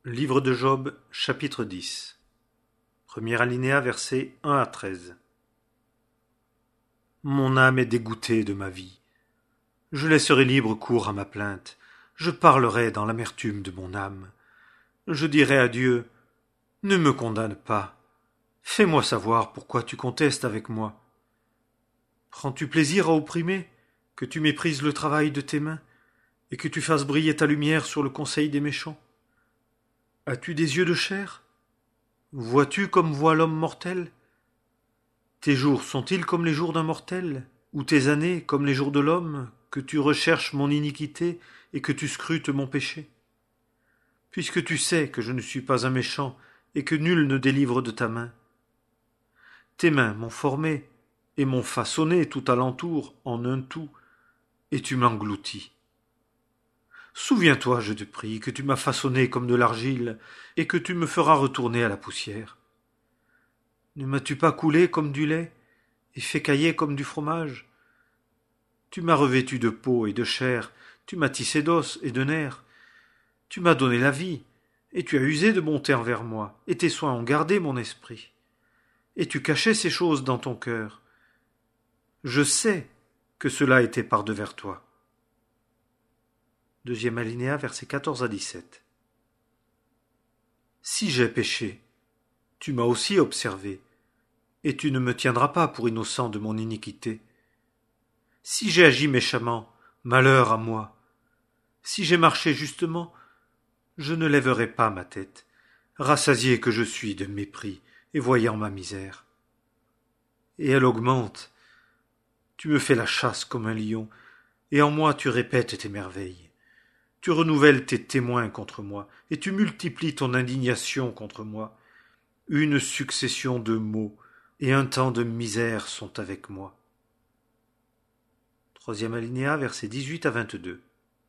Livre de Job, chapitre 10. Premier alinéa, versets 1 à 13. Mon âme est dégoûtée de ma vie. Je laisserai libre cours à ma plainte. Je parlerai dans l'amertume de mon âme. Je dirai à Dieu, ne me condamne pas. Fais-moi savoir pourquoi tu contestes avec moi. Prends-tu plaisir à opprimer, que tu méprises le travail de tes mains, et que tu fasses briller ta lumière sur le conseil des méchants? As-tu des yeux de chair? Vois-tu comme voit l'homme mortel? Tes jours sont-ils comme les jours d'un mortel, ou tes années comme les jours de l'homme, que tu recherches mon iniquité et que tu scrutes mon péché? Puisque tu sais que je ne suis pas un méchant et que nul ne délivre de ta main. Tes mains m'ont formé et m'ont façonné tout alentour en un tout, et tu m'engloutis. Souviens-toi, je te prie, que tu m'as façonné comme de l'argile, et que tu me feras retourner à la poussière. Ne m'as-tu pas coulé comme du lait, et fait cailler comme du fromage? Tu m'as revêtu de peau et de chair, tu m'as tissé d'os et de nerfs. Tu m'as donné la vie, et tu as usé de bonté envers moi, et tes soins ont gardé mon esprit. Et tu cachais ces choses dans ton cœur. Je sais que cela était par-devers toi. Deuxième alinéa, versets 14 à 17. Si j'ai péché, tu m'as aussi observé, et tu ne me tiendras pas pour innocent de mon iniquité. Si j'ai agi méchamment, malheur à moi. Si j'ai marché justement, je ne lèverai pas ma tête, rassasié que je suis de mépris et voyant ma misère. Et elle augmente. Tu me fais la chasse comme un lion, et en moi tu répètes tes merveilles. Tu renouvelles tes témoins contre moi, et tu multiplies ton indignation contre moi. Une succession de maux et un temps de misère sont avec moi. Troisième alinéa, versets 18 à 22.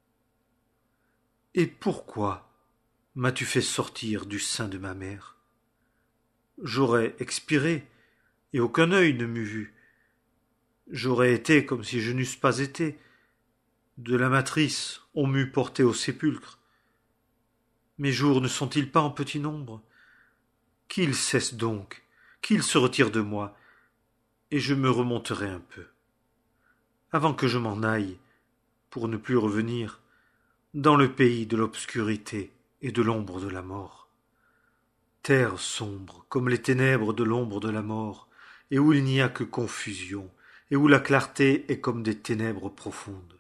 Et pourquoi m'as-tu fait sortir du sein de ma mère? J'aurais expiré, et aucun œil ne m'eût vu. J'aurais été comme si je n'eusse pas été. De la matrice, on m'eût porté au sépulcre. Mes jours ne sont-ils pas en petit nombre? Qu'ils cessent donc, qu'ils se retirent de moi, et je me remonterai un peu. Avant que je m'en aille, pour ne plus revenir, dans le pays de l'obscurité et de l'ombre de la mort. Terre sombre comme les ténèbres de l'ombre de la mort, et où il n'y a que confusion, et où la clarté est comme des ténèbres profondes.